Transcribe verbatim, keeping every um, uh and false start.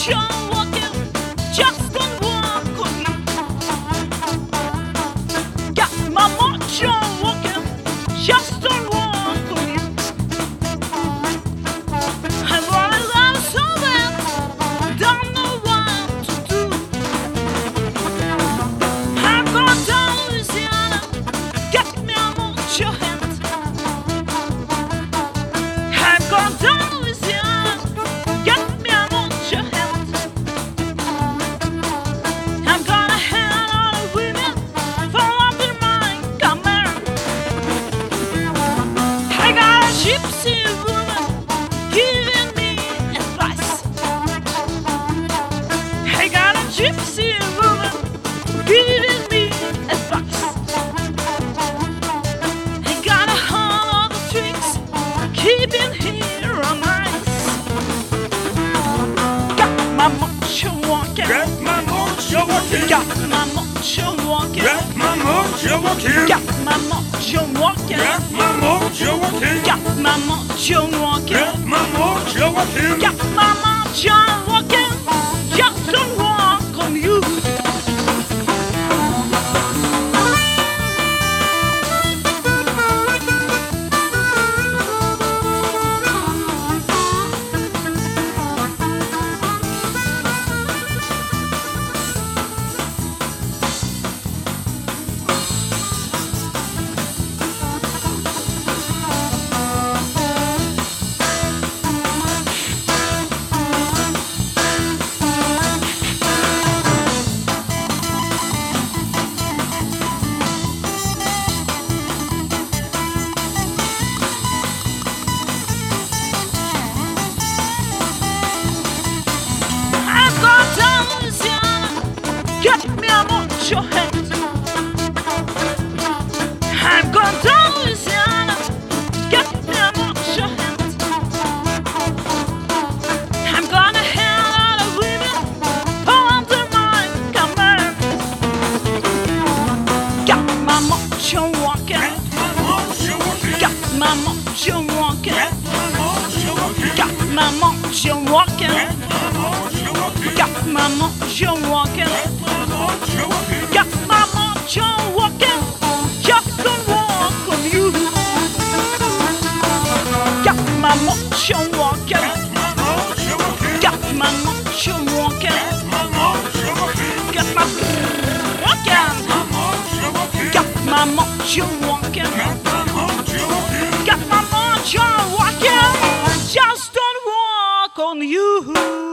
mojo walking, just don't walk on you. Got my mojo walking, just don't walk on you. I wanna love so bad, don't know what to do. I'm going down Louisiana, get me a mojo hand. I'm going down Louisiana, get me a mojo hand. I'm gonna hand all the women fall under my command. I got a gypsy woman giving me advice. I got a gypsy woman giving me advice. I got a whole other tricks keeping here on ice. Got my mojo walking, Get my mojo walking. got my mojo walking, Get my mojo walking. got my mojo walking, Get my mojo walking. got my mojo walking. Get my mojo walking. Got my mojo walking, just don't walk on you. I'm going down Louisiana, get me a mojo hand. I'm going down Louisiana, get me a mojo hand. I'm gonna hand all the women under my command. Got my mojo walking, My mojo walking. got my mojo walking, Get my mojo walking. got my mojo walking, Get my mojo walking. got my mojo walking. My mojo walking. Got my mojo walking, just don't walk on you. Got my mojo walking, My mojo walking. got my mojo walking, My mojo walking. got my walking, My mojo walking. got my mojo walking, Get my mojo walking. got my mojo walking, just don't walk on you.